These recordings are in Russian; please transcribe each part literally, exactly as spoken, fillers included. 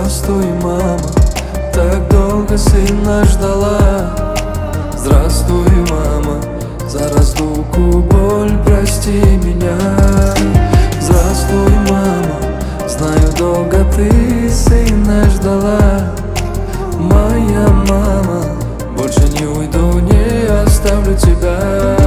Здравствуй, мама, так долго сына ждала. Здравствуй, мама, за разлуку боль прости меня. Здравствуй, мама, знаю, долго ты сына ждала. Моя мама, больше не уйду, не оставлю тебя.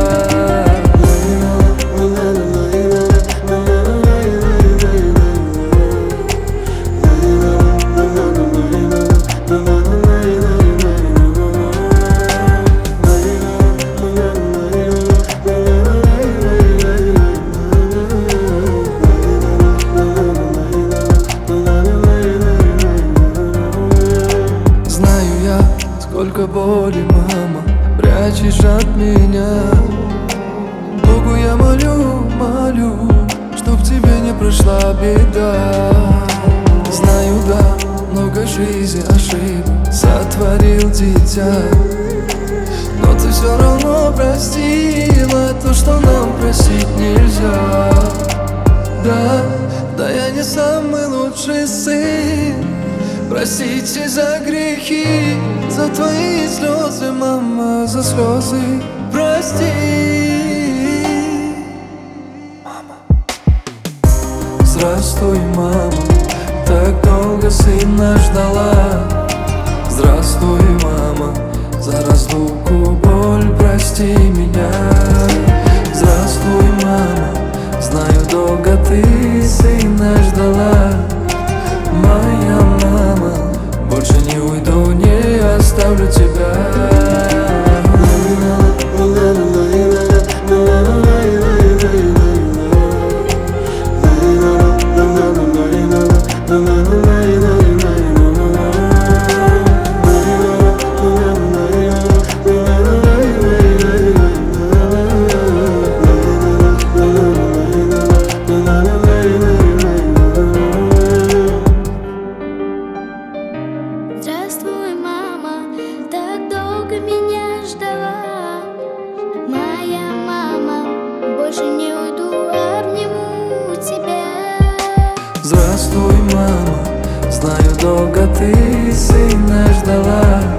Сколько боли, мама, прячешь от меня. Богу я молю, молю, чтоб тебе не пришла беда. Знаю, да, много жизни ошибок сотворил дитя, но ты все равно простила то, что нам простить нельзя. Да, да, я не самый лучший сын. Простите за грехи, за твои слезы, мама, за слезы. Прости, мама. Здравствуй, мама, так долго сына ждала. Здравствуй, мама, за разлуку боль прости меня. Здравствуй, мама, знаю, долго ты сына ждала. Моя мама, больше не уйду, не оставлю тебя. Здравствуй, мама, так долго меня ждала. Моя мама, больше не уйду, обниму тебя. Здравствуй, мама, знаю, долго ты сына ждала.